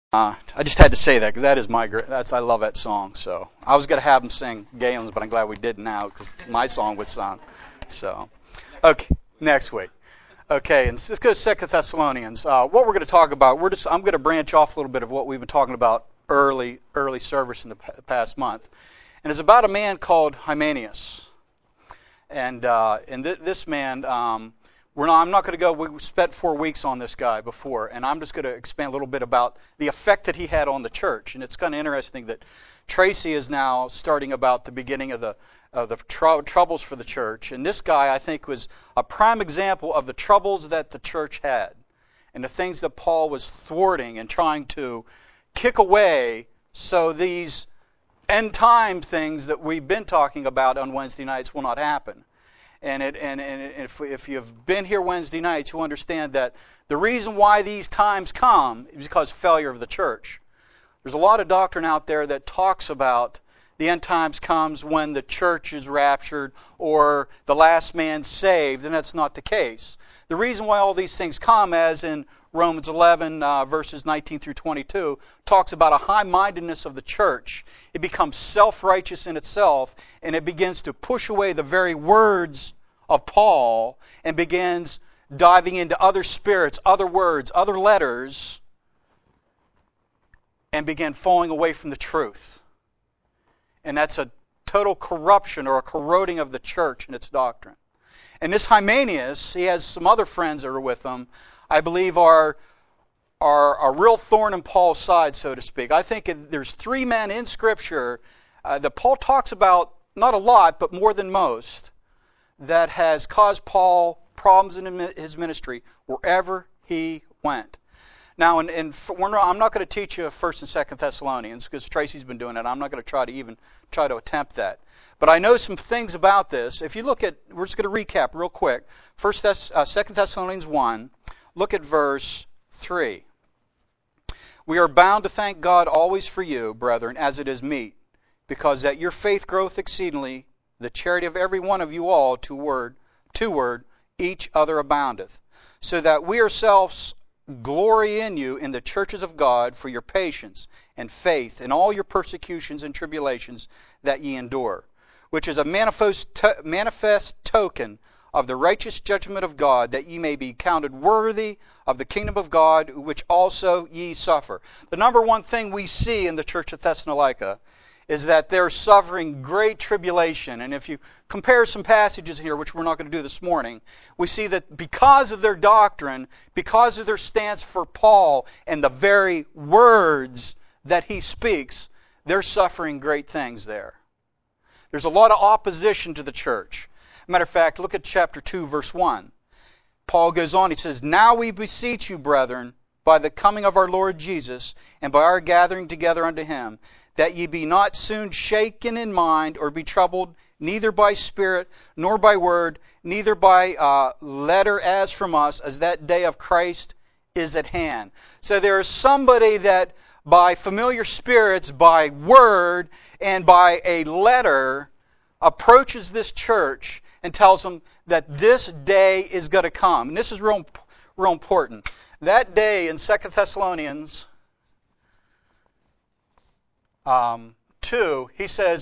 I just had to say that because that is I love that song. So I was going to have them sing Galen's, but I'm glad we didn't now because my song was sung. So, okay, next week. Okay, and let's go to 2 Thessalonians. What we're going to talk about, I'm going to branch off a little bit of what we've been talking about early service in the past month, and it's about a man called Hymenaeus, and this man. I'm not going to go. We spent 4 weeks on this guy before, and I'm just going to expand a little bit about the effect that he had on the church. And it's kind of interesting that Tracy is now starting about the beginning of the troubles for the church. And this guy, I think, was a prime example of the troubles that the church had and the things that Paul was thwarting and trying to kick away so these end time things that we've been talking about on Wednesday nights will not happen. And if you've been here Wednesday nights, you understand that the reason why these times come is because of failure of the church. There's a lot of doctrine out there that talks about the end times comes when the church is raptured or the last man saved, and that's not the case. The reason why all these things come, as in Romans 11, verses 19 through 22, talks about a high-mindedness of the church. It becomes self-righteous in itself, and it begins to push away the very words of Paul and begins diving into other spirits, other words, other letters, and begin falling away from the truth. And that's a total corruption or a corroding of the church and its doctrine. And this Hymenaeus, he has some other friends that are with him, I believe are a real thorn in Paul's side, so to speak. I think there's 3 men in Scripture that Paul talks about, not a lot, but more than most, that has caused Paul problems in his ministry wherever he went. Now, I'm not going to teach you 1st and 2nd Thessalonians because Tracy's been doing it. I'm not going to try to attempt that. But I know some things about this. If you look at, we're just going to recap real quick. 2nd Thessalonians 1. Look at verse 3. We are bound to thank God always for you, brethren, as it is meet, because that your faith groweth exceedingly, the charity of every one of you all toward each other aboundeth, so that we ourselves glory in you in the churches of God for your patience and faith in all your persecutions and tribulations that ye endure, which is a manifest token of the righteous judgment of God, that ye may be counted worthy of the kingdom of God, which also ye suffer. The number one thing we see in the church of Thessalonica is that they're suffering great tribulation. And if you compare some passages here, which we're not going to do this morning, we see that because of their doctrine, because of their stance for Paul and the very words that he speaks, they're suffering great things there. There's a lot of opposition to the church. Matter of fact, look at chapter 2, verse 1. Paul goes on, he says, Now we beseech you, brethren, by the coming of our Lord Jesus, and by our gathering together unto him, that ye be not soon shaken in mind, or be troubled, neither by spirit, nor by word, neither by letter as from us, as that day of Christ is at hand. So there is somebody that by familiar spirits, by word, and by a letter, approaches this church and tells them that this day is going to come. And this is real important. That day in 2 Thessalonians 2, he says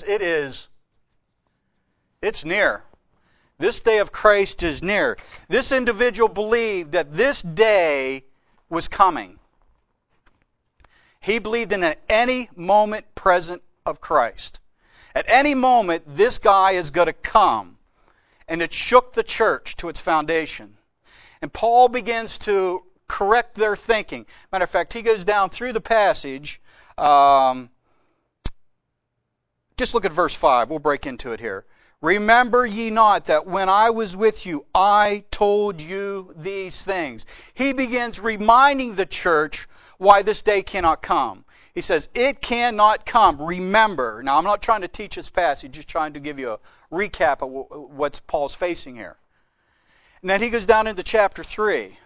it's near. This day of Christ is near. This individual believed that this day was coming. He believed in an any moment present of Christ. At any moment, this guy is going to come. And it shook the church to its foundation. And Paul begins to correct their thinking. Matter of fact, he goes down through the passage. Just look at verse 5. We'll break into it here. Remember ye not that when I was with you, I told you these things. He begins reminding the church why this day cannot come. He says, it cannot come. Remember. Now, I'm not trying to teach this passage, just trying to give you a recap of what Paul's facing here. And then he goes down into chapter 3.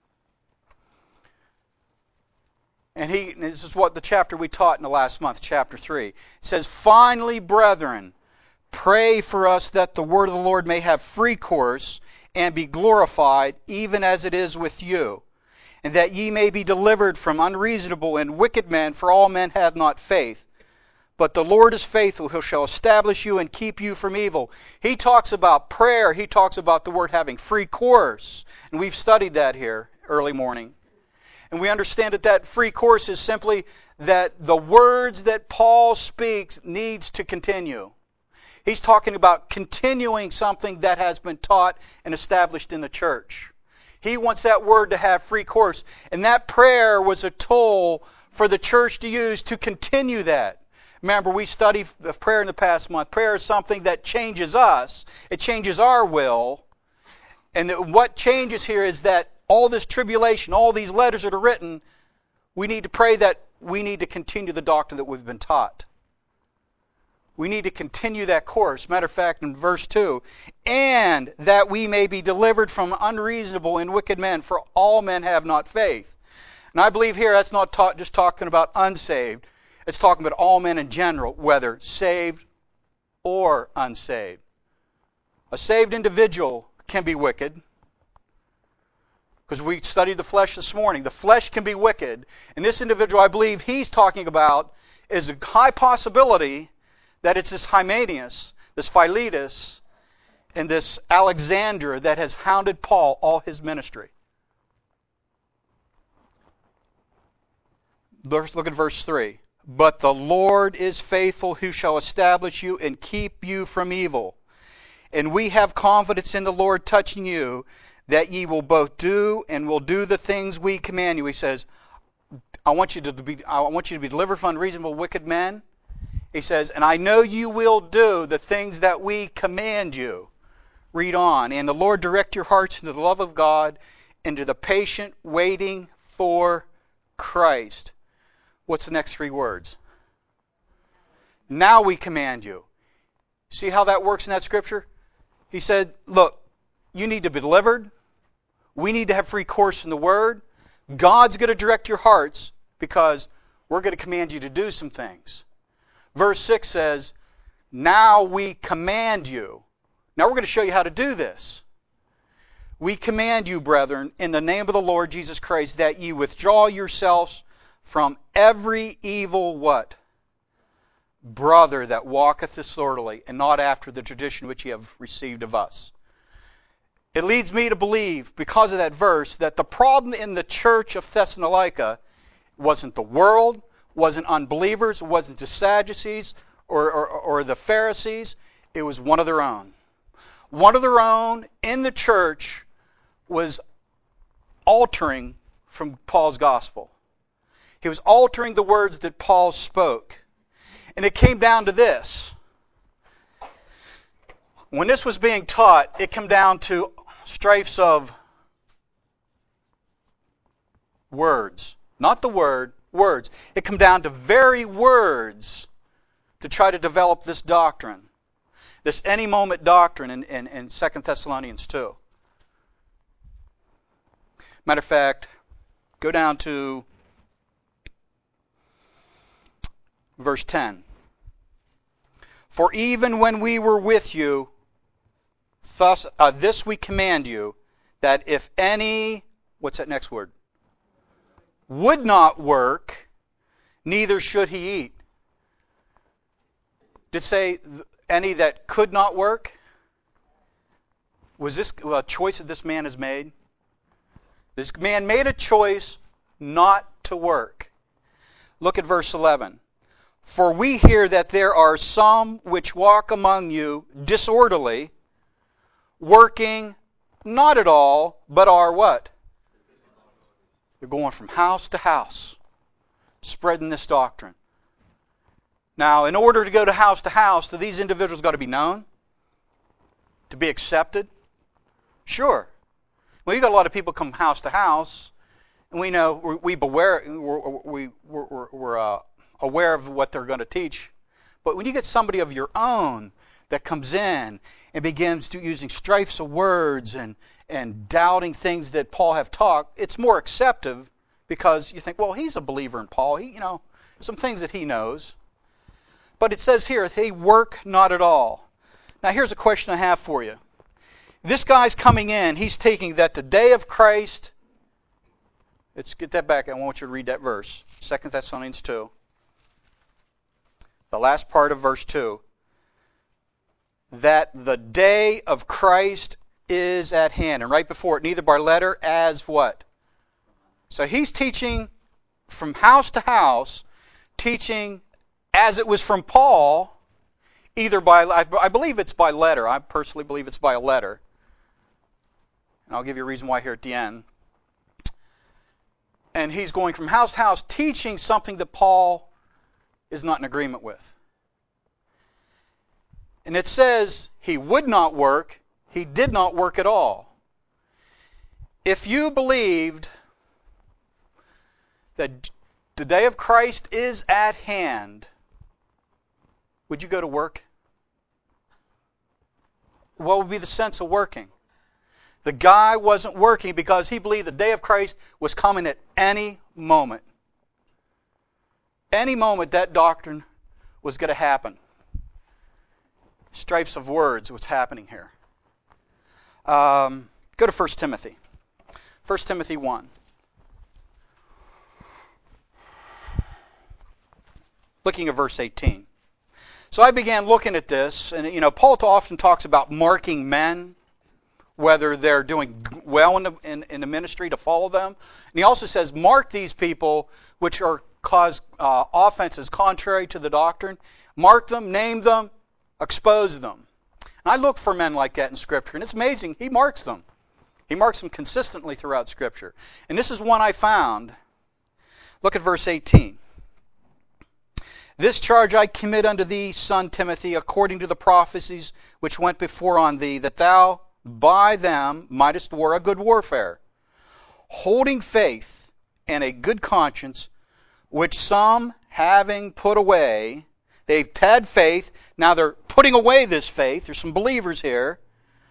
And this is what the chapter we taught in the last month, chapter 3. It says, Finally, brethren, pray for us that the word of the Lord may have free course and be glorified, even as it is with you. and that ye may be delivered from unreasonable and wicked men, for all men have not faith. But the Lord is faithful, who shall establish you and keep you from evil. He talks about prayer. He talks about the word having free course. And we've studied that here early morning. And we understand that that free course is simply that the words that Paul speaks needs to continue. He's talking about continuing something that has been taught and established in the church. He wants that word to have free course. And that prayer was a tool for the church to use to continue that. Remember, we studied prayer in the past month. Prayer is something that changes us. It changes our will. And what changes here is that all this tribulation, all these letters that are written, we need to pray that we need to continue the doctrine that we've been taught. We need to continue that course. Matter of fact, in verse 2, and that we may be delivered from unreasonable and wicked men, for all men have not faith. And I believe here that's not just talking about unsaved. It's talking about all men in general, whether saved or unsaved. A saved individual can be wicked, because we studied the flesh this morning. The flesh can be wicked. And this individual, I believe he's talking about, is a high possibility that it's this Hymenaeus, this Philetus, and this Alexander that has hounded Paul all his ministry. Let's look at verse 3. But the Lord is faithful, who shall establish you and keep you from evil. And we have confidence in the Lord touching you, that ye will both do and will do the things we command you. He says, I want you to be delivered from unreasonable wicked men. He says, and I know you will do the things that we command you. Read on. And the Lord direct your hearts into the love of God, into the patient waiting for Christ. What's the next three words? Now we command you. See how that works in that scripture? He said, look, you need to be delivered. We need to have free course in the Word. God's going to direct your hearts because we're going to command you to do some things. Verse 6 says, now we command you. Now we're going to show you how to do this. We command you, brethren, in the name of the Lord Jesus Christ, that ye withdraw yourselves from every evil what? Brother that walketh disorderly, and not after the tradition which ye have received of us. It leads me to believe, because of that verse, that the problem in the church of Thessalonica wasn't the world, wasn't unbelievers, wasn't the Sadducees or the Pharisees. It was one of their own. One of their own in the church was altering from Paul's gospel. He was altering the words that Paul spoke. And it came down to this. When this was being taught, it came down to strifes of words. Not the word, words. It came down to very words to try to develop this doctrine. This any moment doctrine in 2 Thessalonians 2. Matter of fact, go down to verse 10. For even when we were with you, thus this we command you, that if any, what's that next word? Would not work, neither should he eat. Did it say any that could not work? Was this a choice that this man has made? This man made a choice not to work. Look at verse 11. For we hear that there are some which walk among you disorderly, working not at all, but are what? They're going from house to house, spreading this doctrine. Now, in order to go to house, do these individuals got to be known? To be accepted? Sure. Well, you got a lot of people come house to house, and we know we're aware of what they're going to teach. But when you get somebody of your own that comes in and begins to using strifes of words and doubting things that Paul have taught, it's more acceptive because you think, well, he's a believer in Paul. He, some things that he knows. But it says here, they work not at all. Now here's a question I have for you. This guy's coming in, he's taking that the day of Christ Let's get that back. I want you to read that verse. 2 Thessalonians 2. The last part of verse 2. That the day of Christ is at hand. And right before it, neither by letter as what? So he's teaching from house to house, teaching as it was from Paul, either by, I believe it's by letter. I personally believe it's by a letter. And I'll give you a reason why here at the end. And he's going from house to house teaching something that Paul is not in agreement with. And it says he would not work, he did not work at all. If you believed that the day of Christ is at hand, would you go to work? What would be the sense of working? The guy wasn't working because he believed the day of Christ was coming at any moment. Any moment that doctrine was going to happen. Strifes of words, what's happening here. Go to 1 Timothy. 1 Timothy 1. Looking at verse 18. So I began looking at this, and Paul often talks about marking men, whether they're doing well in the ministry to follow them. And he also says, mark these people which are cause offenses contrary to the doctrine. Mark them, name them, expose them. And I look for men like that in Scripture, and it's amazing. He marks them. He marks them consistently throughout Scripture. And this is one I found. Look at verse 18. This charge I commit unto thee, son Timothy, according to the prophecies which went before on thee, that thou by them mightest war a good warfare, holding faith and a good conscience, which some having put away, they've had faith, now they're putting away this faith. There's some believers here.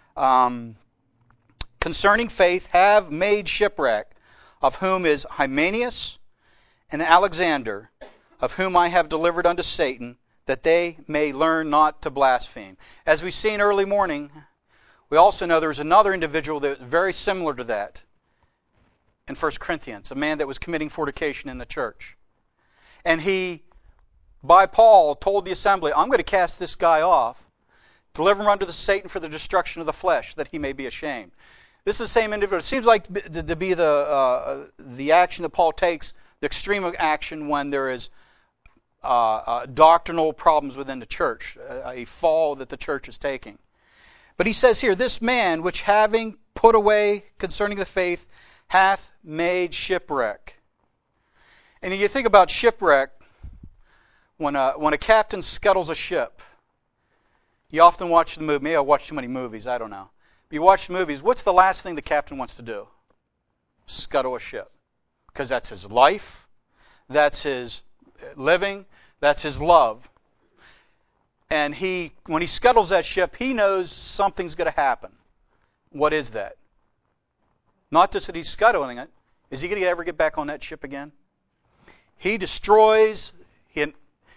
Concerning faith, have made shipwreck, of whom is Hymenaeus and Alexander, of whom I have delivered unto Satan, that they may learn not to blaspheme. As we've seen early morning, we also know there's another individual that was very similar to that in 1 Corinthians, a man that was committing fornication in the church. And he, by Paul, told the assembly, I'm going to cast this guy off, deliver him unto the Satan for the destruction of the flesh, that he may be ashamed. This is the same individual. It seems like to be the action that Paul takes, the extreme of action when there is doctrinal problems within the church, a fall that the church is taking. But he says here, this man, which having put away concerning the faith, hath made shipwreck. And you think about shipwreck, when a captain scuttles a ship, you often watch the movie. Maybe I watch too many movies, I don't know. But you watch movies, what's the last thing the captain wants to do? Scuttle a ship. Because that's his life, that's his living, that's his love. And when he scuttles that ship, he knows something's going to happen. What is that? Not just that he's scuttling it. Is he going to ever get back on that ship again? He destroys in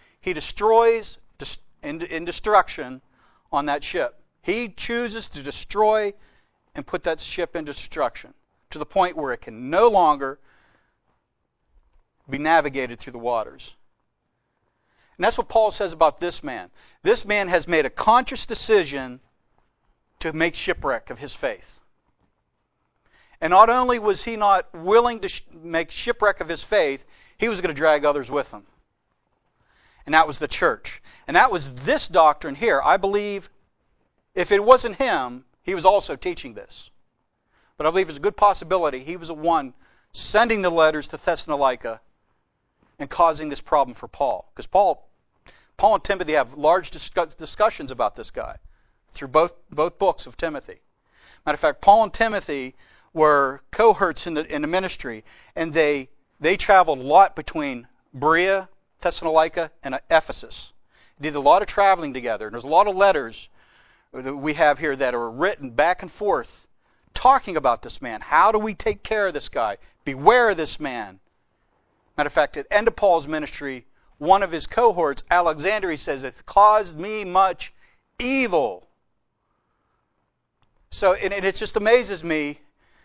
destruction on that ship. He chooses to destroy and put that ship in destruction to the point where it can no longer be navigated through the waters. And that's what Paul says about this man. This man has made a conscious decision to make shipwreck of his faith. And not only was he not willing to make shipwreck of his faith, he was going to drag others with him. And that was the church. And that was this doctrine here. I believe if it wasn't him, he was also teaching this. But I believe there's a good possibility he was the one sending the letters to Thessalonica and causing this problem for Paul. Because Paul and Timothy have large discussions about this guy through both books of Timothy. Matter of fact, Paul and Timothy were cohorts in the ministry, and they traveled a lot between Berea, Thessalonica, and Ephesus. They did a lot of traveling together. And there's a lot of letters that we have here that are written back and forth talking about this man. How do we take care of this guy? Beware of this man. Matter of fact, at the end of Paul's ministry, one of his cohorts, Alexander, he says, it caused me much evil. So, and it just amazes me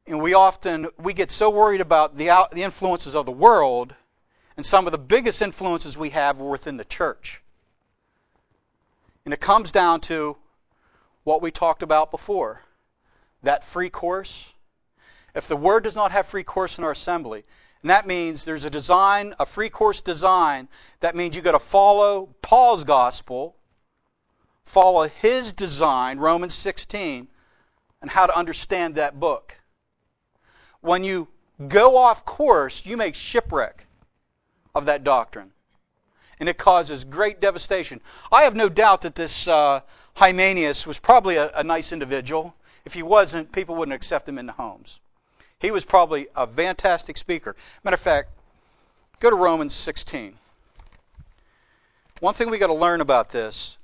And we get so worried about the influences of the world, and some of the biggest influences we have are within the church. And it comes down to what we talked about before, that free course. If the Word does not have free course in our assembly, and that means there's a free course design, that means you've got to follow Paul's gospel, follow his design, Romans 16, and how to understand that book. When you go off course, you make shipwreck of that doctrine. And it causes great devastation. I have no doubt that this Hymenaeus was probably a nice individual. If he wasn't, people wouldn't accept him in the homes. He was probably a fantastic speaker. Matter of fact, go to Romans 16. One thing we got to learn about this,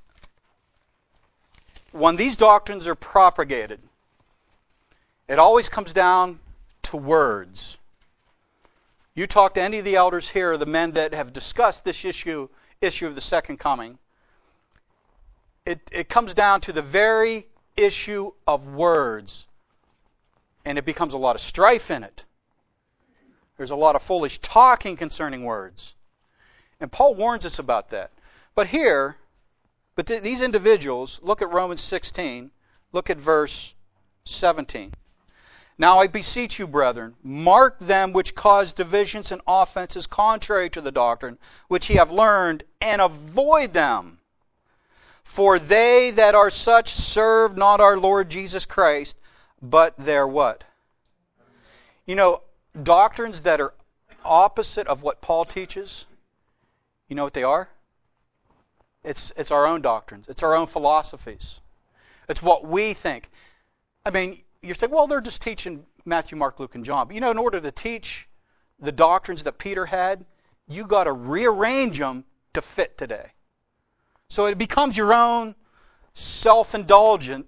when these doctrines are propagated, it always comes down to words. You talk to any of the elders here, the men that have discussed this issue of the second coming, it comes down to the very issue of words. And it becomes a lot of strife in it. There's a lot of foolish talking concerning words. And Paul warns us about that. But these individuals, look at Romans 16, look at verse 17. Now I beseech you, brethren, mark them which cause divisions and offenses contrary to the doctrine which ye have learned, and avoid them. For they that are such serve not our Lord Jesus Christ, but their what? You know, doctrines that are opposite of what Paul teaches, you know what they are? It's our own doctrines. It's our own philosophies. It's what we think. I mean, you're saying, well, they're just teaching Matthew, Mark, Luke, and John. But you know, in order to teach the doctrines that Peter had, you got to rearrange them to fit today. So it becomes your own self-indulgent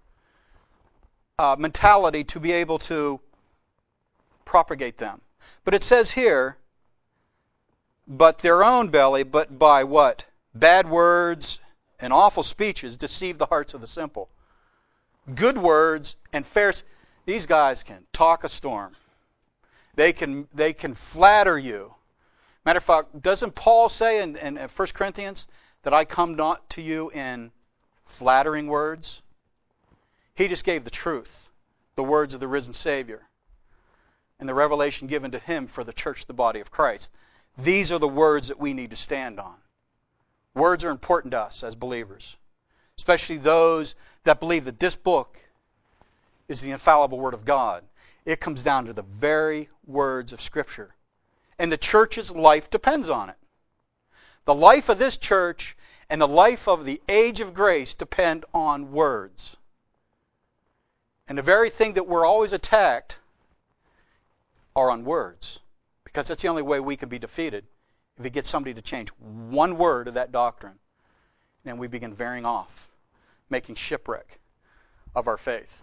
mentality to be able to propagate them. But it says here, but their own belly, but by what? Bad words and awful speeches deceive the hearts of the simple. Good words and fair. These guys can talk a storm. They can flatter you. Matter of fact, doesn't Paul say in 1 Corinthians that I come not to you in flattering words? He just gave the truth, the words of the risen Savior, and the revelation given to him for the church, the body of Christ. These are the words that we need to stand on. Words are important to us as believers, especially those that believe that this book is the infallible Word of God. It comes down to the very words of Scripture. And the church's life depends on it. The life of this church and the life of the age of grace depend on words. And the very thing that we're always attacked are on words. Because that's the only way we can be defeated. If we get somebody to change one word of that doctrine, then we begin veering off, making shipwreck of our faith.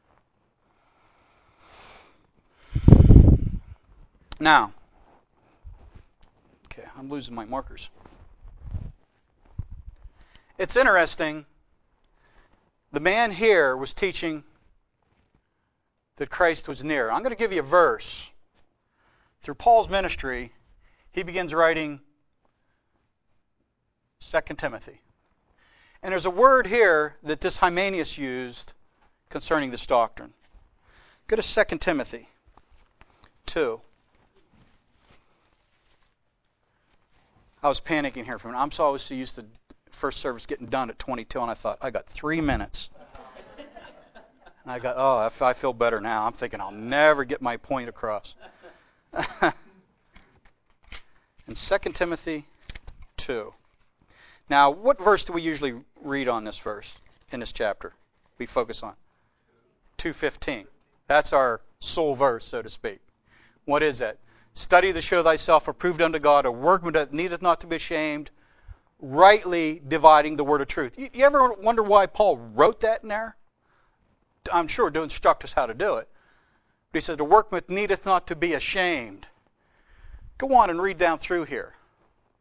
Now, okay, I'm losing my markers. It's interesting. The man here was teaching that Christ was near. I'm going to give you a verse. Through Paul's ministry, he begins writing 2 Timothy. And there's a word here that this Hymenaeus used concerning this doctrine. Go to 2 Timothy 2. I was panicking here for a minute. I'm so always so used to first service getting done at 22, and I thought, I got 3 minutes. And I got, I feel better now. I'm thinking I'll never get my point across. In 2 Timothy 2. Now, what verse do we usually read on this verse, in this chapter? We focus on 2:15. That's our sole verse, so to speak. What is that? Study to show thyself approved unto God, a workman that needeth not to be ashamed, rightly dividing the word of truth. You ever wonder why Paul wrote that in there? I'm sure to instruct us how to do it. But he says, the workman needeth not to be ashamed. Go on and read down through here.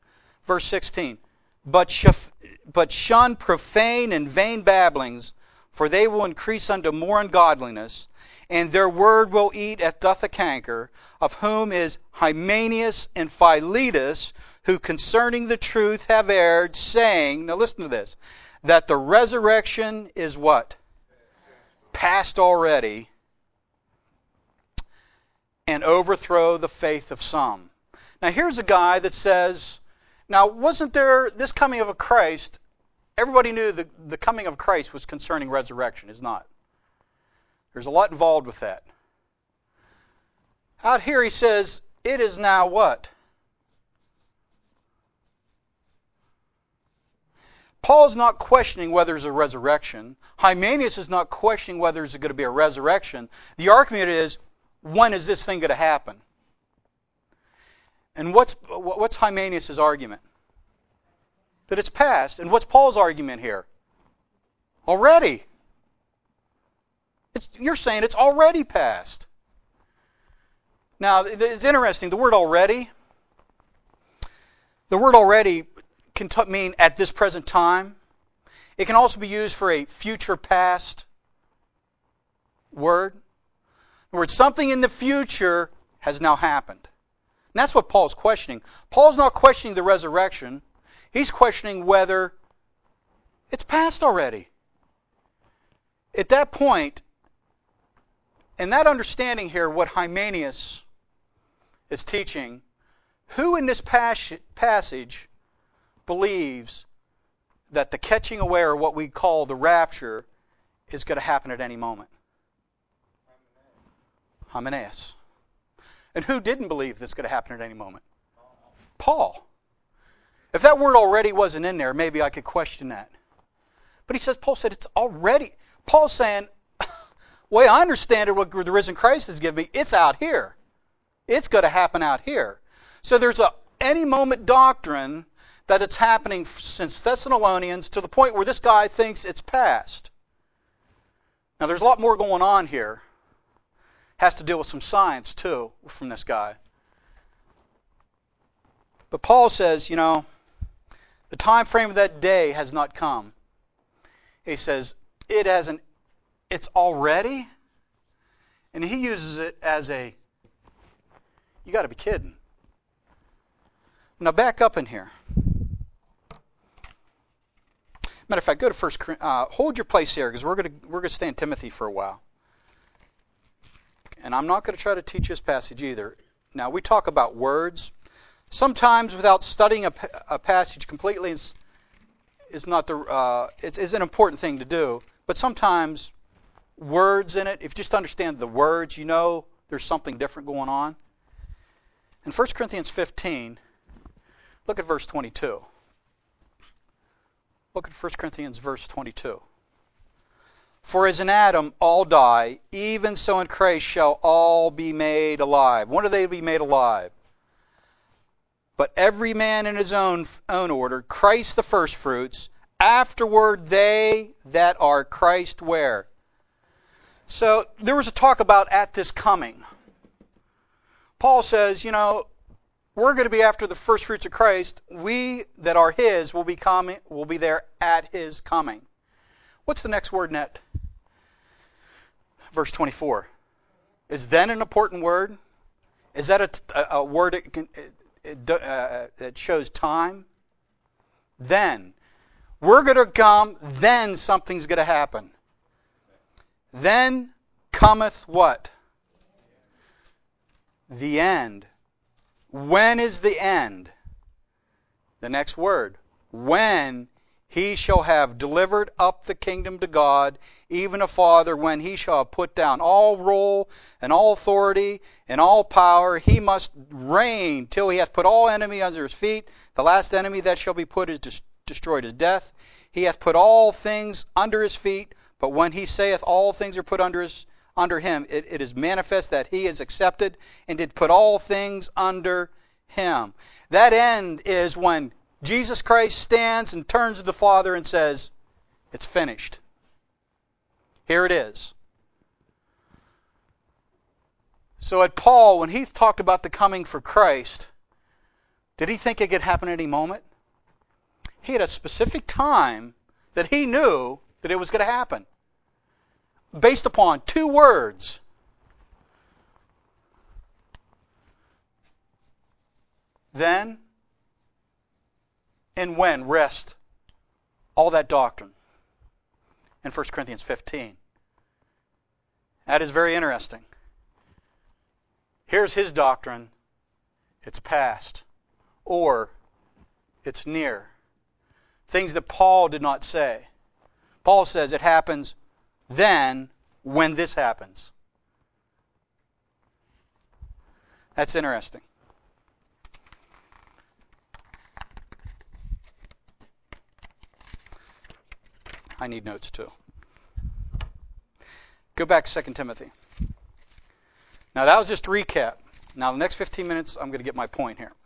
Verse 16. But shun profane and vain babblings, for they will increase unto more ungodliness, and their word will eat as doth a canker, of whom is Hymenaeus and Philetus, who concerning the truth have erred, saying," now listen to this, "that the resurrection is" what? "Past already, and overthrow the faith of some." Now here's a guy that says, now wasn't there this coming of a Christ, everybody knew the coming of Christ was concerning resurrection, is not. There's a lot involved with that. Out here he says, it is now what? Paul's not questioning whether there's a resurrection. Hymenaeus is not questioning whether there's going to be a resurrection. The argument is, when is this thing going to happen? And what's Hymenaeus' argument? That it's past. And what's Paul's argument here? Already. You're saying it's already past. Now, it's interesting. The word already can mean at this present time. It can also be used for a future past word. In other words, something in the future has now happened. And that's what Paul's questioning. Paul's not questioning the resurrection. He's questioning whether it's past already. At that point, in that understanding here, what Hymenaeus is teaching, who in this passage believes that the catching away, or what we call the rapture, is going to happen at any moment? Hymenaeus. And who didn't believe this is going to happen at any moment? Paul. If that word already wasn't in there, maybe I could question that. But he says, Paul said it's already. Paul's saying, the way I understand it, what the risen Christ has given me, it's out here. It's going to happen out here. So there's a any moment doctrine that it's happening since Thessalonians to the point where this guy thinks it's past. Now there's a lot more going on here. Has to deal with some science too from this guy. But Paul says, the time frame of that day has not come. He says, it's already? And he uses it as you got to be kidding. Now back up in here. Matter of fact, go to 1 Corinthians. Hold your place here because we're going to stay in Timothy for a while. And I'm not going to try to teach this passage either. Now we talk about words. Sometimes without studying a passage completely is not it's an important thing to do. But sometimes words in it, if you just understand the words, there's something different going on. In 1 Corinthians 15, look at verse 22. Look at 1 Corinthians verse 22. For as in Adam all die, even so in Christ shall all be made alive. When do they be made alive? But every man in his own order, Christ the firstfruits, afterward they that are Christ where? So there was a talk about at this coming. Paul says, we're going to be after the first fruits of Christ. We that are his will be there at his coming. What's the next word in that? Verse 24. Is then an important word? Is that a word that shows time? Then. We're going to come, then something's going to happen. Then cometh what? The end. When is the end? The next word. When he shall have delivered up the kingdom to God, even a Father, when he shall have put down all rule and all authority and all power, he must reign till he hath put all enemy under his feet. The last enemy that shall be put is destroyed is death. He hath put all things under his feet, but when he saith all things are put under him, it is manifest that he is accepted and did put all things under him. That end is when Jesus Christ stands and turns to the Father and says, it's finished. Here it is. So at Paul, when he talked about the coming for Christ, did he think it could happen at any moment? He had a specific time that he knew that it was going to happen. based upon two words. Then and when rest all that doctrine in 1 Corinthians 15. That is very interesting. Here's his doctrine. It's past, or it's near. Things that Paul did not say. Paul says it happens then when this happens. That's interesting. I need notes too. Go back to 2 Timothy. Now that was just a recap. Now the next 15 minutes I'm going to get my point here.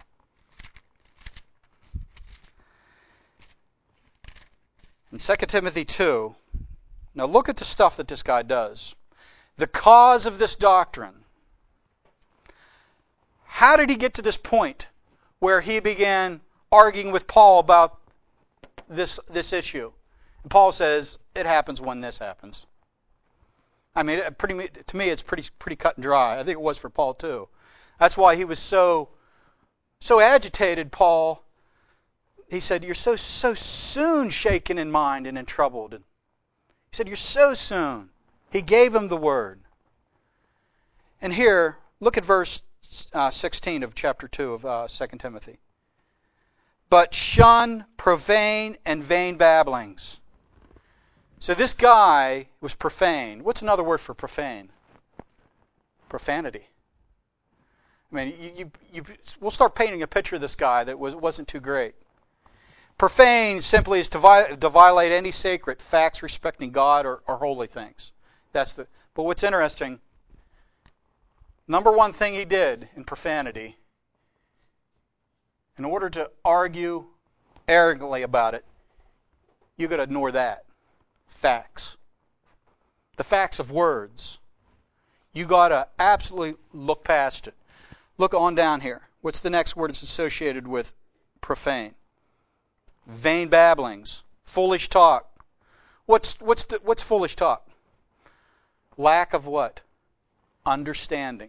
In 2 Timothy 2, now look at the stuff that this guy does. The cause of this doctrine. How did he get to this point where he began arguing with Paul about this issue? And Paul says, it happens when this happens. I mean, to me, it's pretty cut and dry. I think it was for Paul too. That's why he was so agitated, Paul. He said, you're so soon shaken in mind and in troubled. He said, you're so soon. He gave him the word. And here, look at verse 16 of chapter 2 of 2 Timothy. But shun profane and vain babblings. So this guy was profane. What's another word for profane? Profanity. I mean, we'll start painting a picture of this guy that wasn't too great. Profane simply is to violate any sacred facts respecting God or holy things. But what's interesting, number one thing he did in profanity, in order to argue arrogantly about it, you got to ignore that. Facts. The facts of words. You got to absolutely look past it. Look on down here. What's the next word that's associated with profane? Vain babblings. Foolish talk. What's foolish talk? Lack of what? Understanding.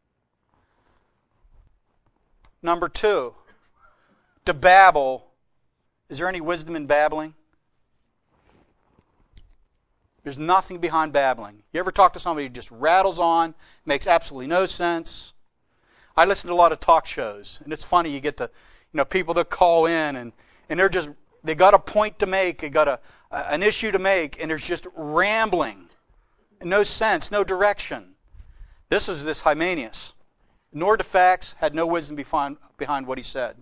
Number two, to babble. Is there any wisdom in babbling? There's nothing behind babbling. You ever talk to somebody who just rattles on, makes absolutely no sense? I listen to a lot of talk shows, and it's funny, you get people that call in and they got a point to make, they got an issue to make, and there's just rambling. No sense, no direction. This is this Hymenaeus. Nor the facts, had no wisdom behind what he said.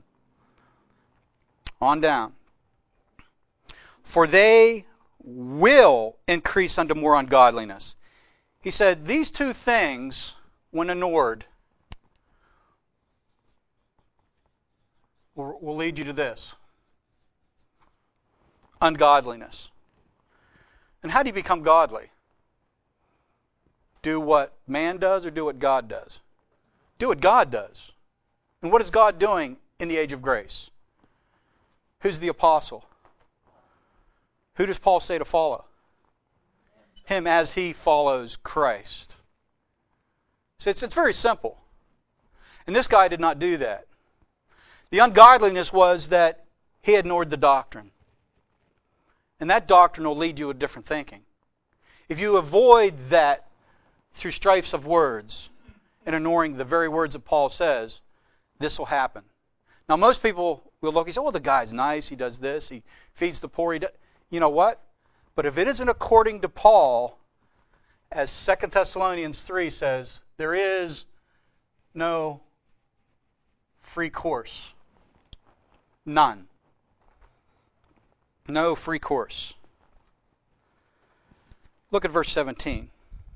On down. For they will increase unto more ungodliness. He said, these two things, when ignored, will lead you to this. Ungodliness. And how do you become godly? Do what man does or do what God does? Do what God does. And what is God doing in the age of grace? Who's the apostle? Who does Paul say to follow? Him as he follows Christ. So it's very simple. And this guy did not do that. The ungodliness was that he ignored the doctrine. And that doctrine will lead you to different thinking. If you avoid that through strifes of words and ignoring the very words that Paul says, this will happen. Now most people will look and say, well, the guy's nice, he does this, he feeds the poor, you know what? But if it isn't according to Paul, as 2 Thessalonians 3 says, there is no free course. None. No free course. Look at verse 17.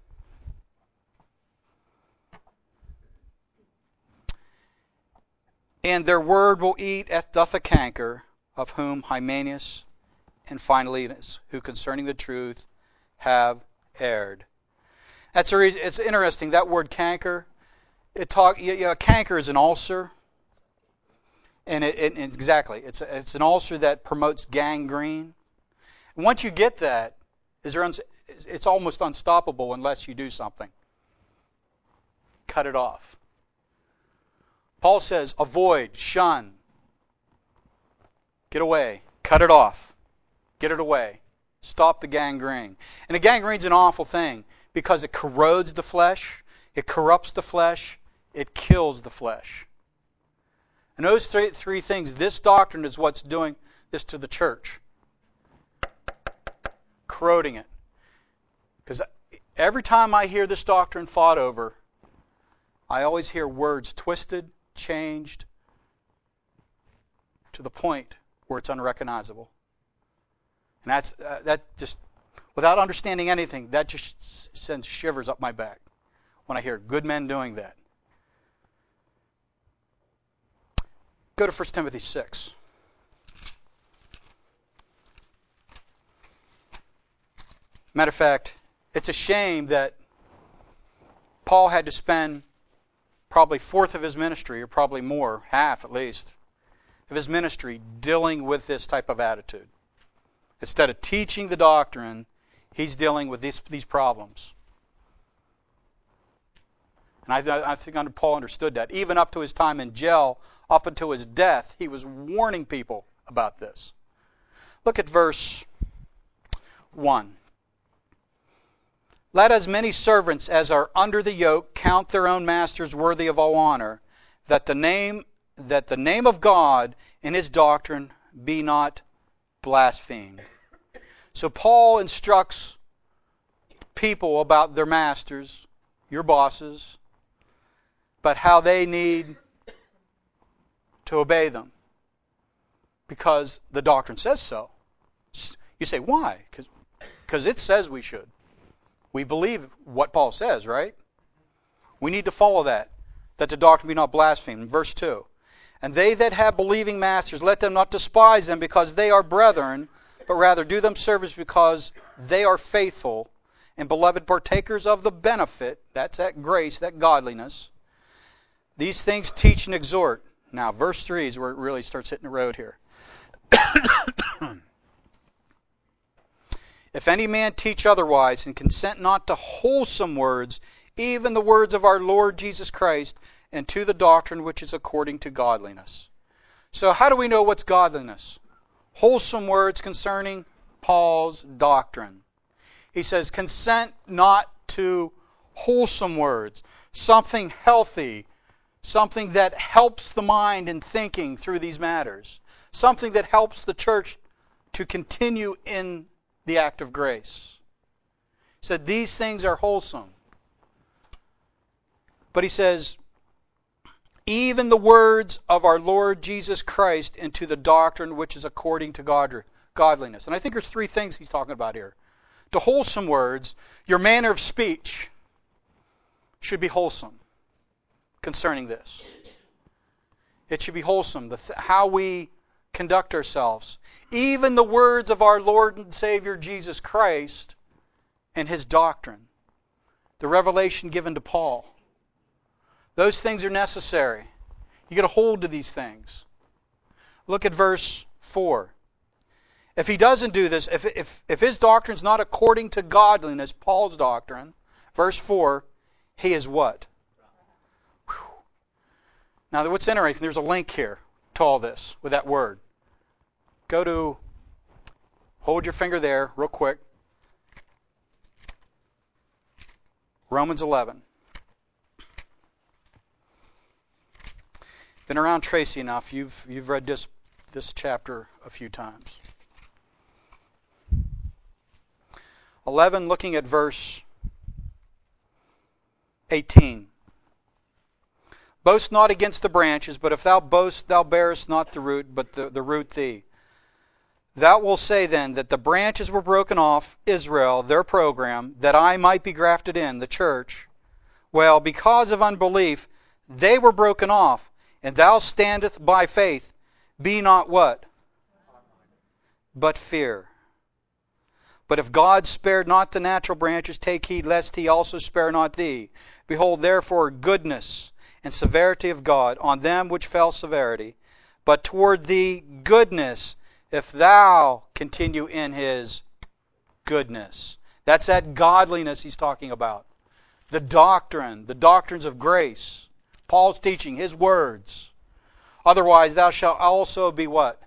And their word will eat doth a canker, of whom Hymenaeus and Philetus, who concerning the truth have erred. That's a reason. It's interesting, that word canker. Canker is an ulcer. And exactly, it's an ulcer that promotes gangrene. And once you get that, it's almost unstoppable unless you do something. Cut it off. Paul says, avoid, shun, get away, cut it off, get it away, stop the gangrene. And a gangrene's an awful thing because it corrodes the flesh, it corrupts the flesh, it kills the flesh. And those three things, this doctrine is what's doing this to the church. Corroding it. Because every time I hear this doctrine fought over, I always hear words twisted, changed, to the point where it's unrecognizable. And that just, without understanding anything, that just sends shivers up my back when I hear good men doing that. Go to 1 Timothy 6. Matter of fact, it's a shame that Paul had to spend probably 1/4 of his ministry, or probably more, half at least, of his ministry dealing with this type of attitude. Instead of teaching the doctrine, he's dealing with these problems. And I think Paul understood that. Even up to his time in jail, up until his death, he was warning people about this. Look at verse 1. Let as many servants as are under the yoke count their own masters worthy of all honor, that the name of God and his doctrine be not blasphemed. So Paul instructs people about their masters, your bosses, but how they need to obey them because the doctrine says so. You say, why? Because it says we should. We believe what Paul says, right? We need to follow that the doctrine be not blasphemed. Verse 2. And they that have believing masters, let them not despise them because they are brethren, but rather do them service because they are faithful and beloved partakers of the benefit, that's that grace, that godliness. These things teach and exhort. Now, verse 3 is where it really starts hitting the road here. If any man teach otherwise, and consent not to wholesome words, even the words of our Lord Jesus Christ, and to the doctrine which is according to godliness. So how do we know what's godliness? Wholesome words concerning Paul's doctrine. He says, consent not to wholesome words, something healthy, something that helps the mind in thinking through these matters, something that helps the church to continue in the act of grace. He said, these things are wholesome. But he says, even the words of our Lord Jesus Christ into the doctrine which is according to godliness. And I think there's 3 things he's talking about here. To wholesome words, your manner of speech should be wholesome concerning this. It should be wholesome, how we conduct ourselves. Even the words of our Lord and Savior Jesus Christ and his doctrine. The revelation given to Paul. Those things are necessary. You get a hold of these things. Look at verse 4. If he doesn't do this, if his doctrine is not according to godliness, Paul's doctrine, verse 4, he is what? Whew. Now, what's interesting, there's a link here to all this with that word. Go to, hold your finger there real quick. Romans 11. Been around Tracy enough. You've read this chapter a few times. 11, looking at verse 18. Boast not against the branches, but if thou boast, thou bearest not the root, but the root thee. Thou wilt say then that the branches were broken off, Israel, their program, that I might be grafted in, the church. Well, because of unbelief, they were broken off, and thou standeth by faith. Be not what? But fear. But if God spared not the natural branches, take heed lest he also spare not thee. Behold, therefore, goodness and severity of God on them which fell severity, but toward thee goodness, if thou continue in his goodness. That's that godliness he's talking about. The doctrines of grace. Paul's teaching, his words. Otherwise, thou shalt also be what?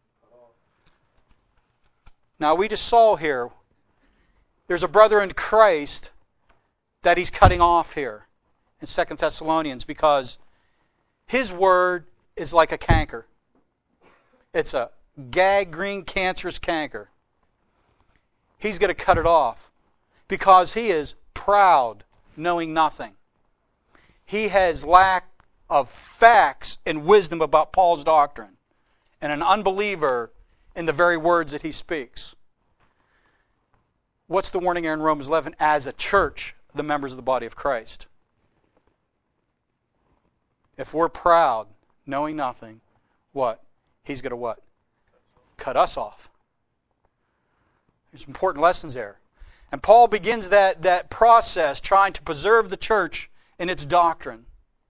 Now, we just saw here, there's a brother in Christ that he's cutting off here in 2 Thessalonians because his word is like a canker. It's a gangrene, cancerous canker. He's going to cut it off because he is proud, knowing nothing. He has lack of facts and wisdom about Paul's doctrine, and an unbeliever in the very words that he speaks. What's the warning here in Romans 11? As a church, the members of the body of Christ. If we're proud, knowing nothing, what? He's going to what? Cut us off. There's important lessons there. And Paul begins that process trying to preserve the church in its doctrine.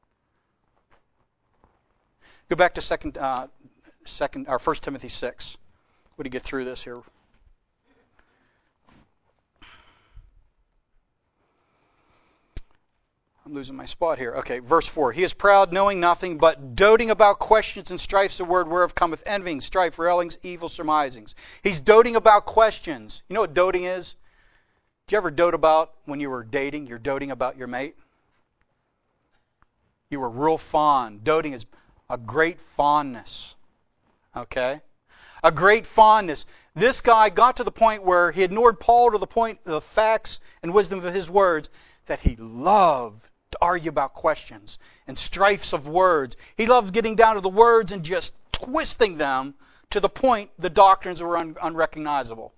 Go back to 1 Timothy 6. What do you get through this here? I'm losing my spot here. Okay, verse 4. He is proud, knowing nothing, but doting about questions and strifes, the word whereof cometh envying, strife, railings, evil surmisings. He's doting about questions. You know what doting is? Did you ever dote about when you were dating? You're doting about your mate? You were real fond. Doting is a great fondness. Okay? A great fondness. This guy got to the point where he ignored Paul to the point of the facts and wisdom of his words that he loved to argue about questions and strifes of words. He loved getting down to the words and just twisting them to the point the doctrines were unrecognizable.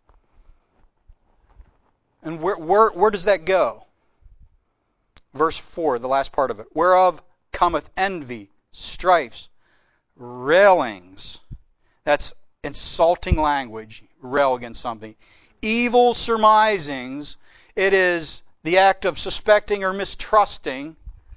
And where does that go? Verse 4, the last part of it. Whereof cometh envy, strifes, railings. That's insulting language. Rail against something. Evil surmisings. It is the act of suspecting or mistrusting.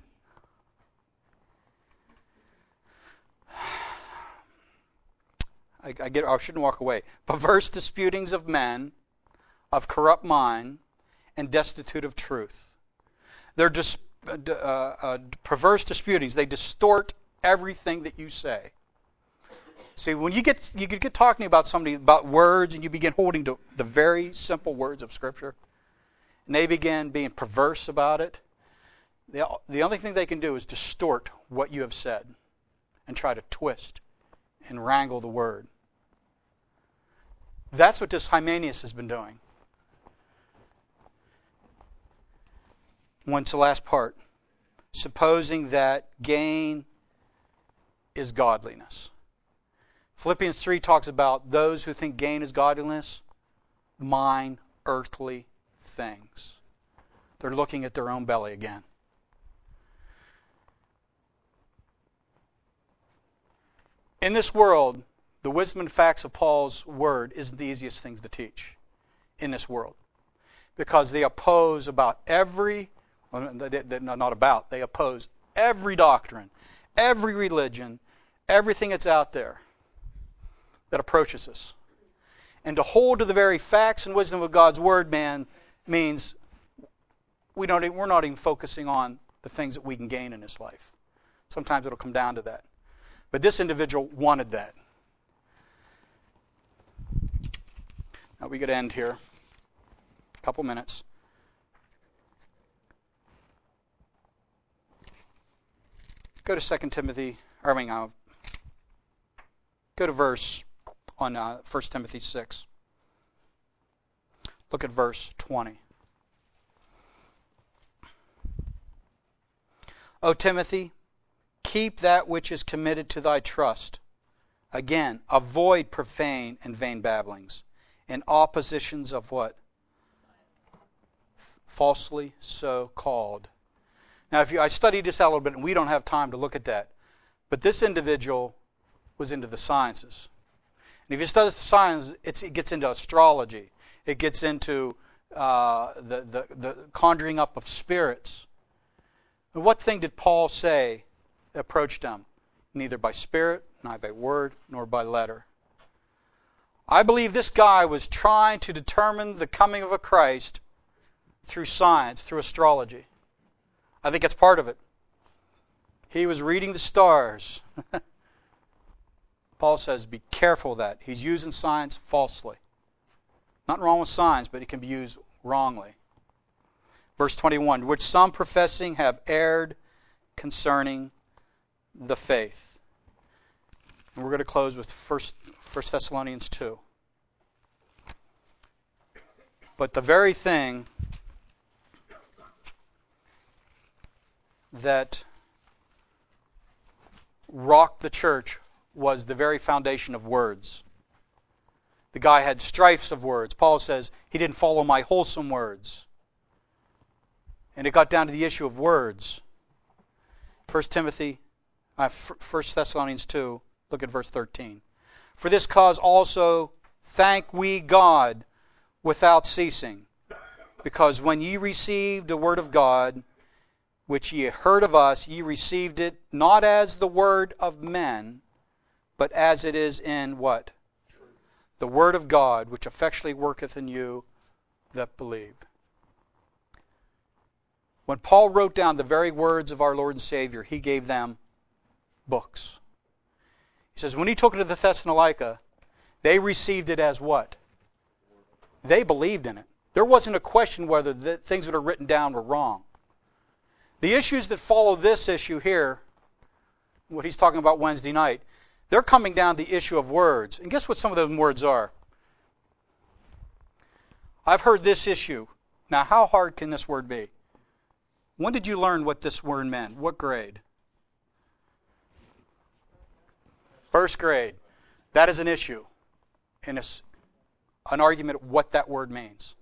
I shouldn't walk away. Perverse disputings of men, of corrupt mind, and destitute of truth. They're perverse disputings. They distort everything that you say. See, when you get talking about somebody about words, and you begin holding to the very simple words of Scripture, and they begin being perverse about it, the only thing they can do is distort what you have said and try to twist and wrangle the word. That's what this Hymenaeus has been doing. Once the last part. Supposing that gain is godliness. Philippians 3 talks about those who think gain is godliness, mine earthly things. They're looking at their own belly again. In this world, the wisdom and facts of Paul's word isn't the easiest things to teach in this world. Because they oppose about every, they oppose every doctrine, every religion, everything that's out there that approaches us. And to hold to the very facts and wisdom of God's word, man, means we're not even focusing on the things that we can gain in this life. Sometimes it'll come down to that. But this individual wanted that. Now we could end here. A couple minutes. Go to 2 Timothy, go to verse on 1 Timothy 6. Look at verse 20. O Timothy, keep that which is committed to thy trust. Again, avoid profane and vain babblings, and oppositions of what? Falsely so called. Now, I studied this out a little bit, and we don't have time to look at that. But this individual was into the sciences. And if he studies the science, it gets into astrology. It gets into the conjuring up of spirits. And what thing did Paul say that approached him? Neither by spirit, neither by word, nor by letter. I believe this guy was trying to determine the coming of a Christ through science, through astrology. I think that's part of it. He was reading the stars. Paul says, be careful of that. He's using science falsely. Nothing wrong with science, but it can be used wrongly. Verse 21, which some professing have erred concerning the faith. And we're going to close with 1 Thessalonians 2. But the very thing that rocked the church was the very foundation of words. The guy had strifes of words. Paul says, he didn't follow my wholesome words. And it got down to the issue of words. 1 Thessalonians 2, look at verse 13. For this cause also thank we God without ceasing, because when ye received the word of God, which ye heard of us, ye received it not as the word of men, but as it is in what? The word of God, which effectually worketh in you that believe. When Paul wrote down the very words of our Lord and Savior, he gave them books. He says, when he took it to the Thessalonica, they received it as what? They believed in it. There wasn't a question whether the things that are written down were wrong. The issues that follow this issue here, what he's talking about Wednesday night, they're coming down the issue of words. And guess what some of those words are? I've heard this issue. Now, how hard can this word be? When did you learn what this word meant? What grade? First grade. That is an issue. And it's an argument of what that word means.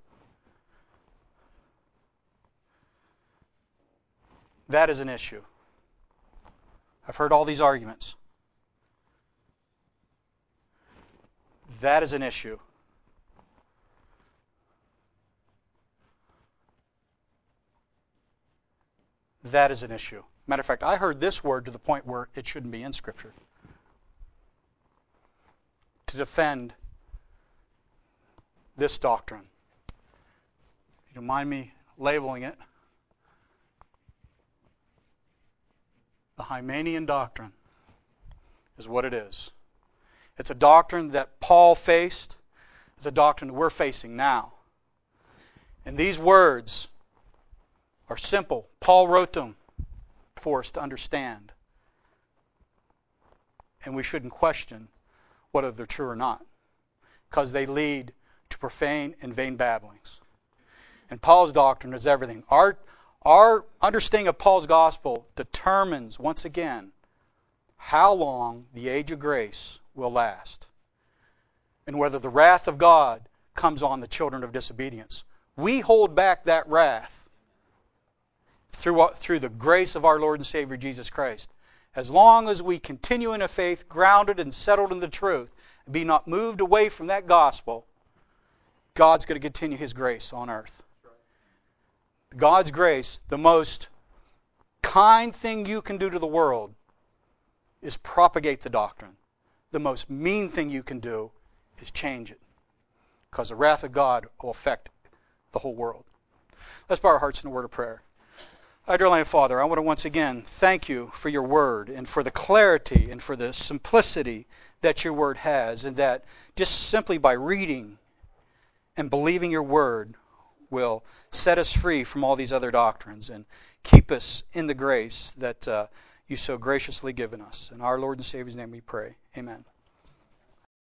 That is an issue. I've heard all these arguments. That is an issue. That is an issue. Matter of fact, I heard this word to the point where it shouldn't be in Scripture. To defend this doctrine. You don't mind me labeling it? The Hymenian doctrine is what it is. It's a doctrine that Paul faced. It's a doctrine that we're facing now. And these words are simple. Paul wrote them for us to understand. And we shouldn't question whether they're true or not, because they lead to profane and vain babblings. And Paul's doctrine is everything. Our understanding of Paul's gospel determines, once again, how long the age of grace will last, and whether the wrath of God comes on the children of disobedience. We hold back that wrath through the grace of our Lord and Savior Jesus Christ. As long as we continue in a faith grounded and settled in the truth, and be not moved away from that gospel, God's going to continue His grace on earth. God's grace, the most kind thing you can do to the world is propagate the doctrine. The most mean thing you can do is change it, because the wrath of God will affect the whole world. Let's bow our hearts in a word of prayer. Our dear Heavenly Father, I want to once again thank you for your word and for the clarity and for the simplicity that your word has, and that just simply by reading and believing your word will set us free from all these other doctrines and keep us in the grace that you so graciously given us. In our Lord and Savior's name we pray. Amen.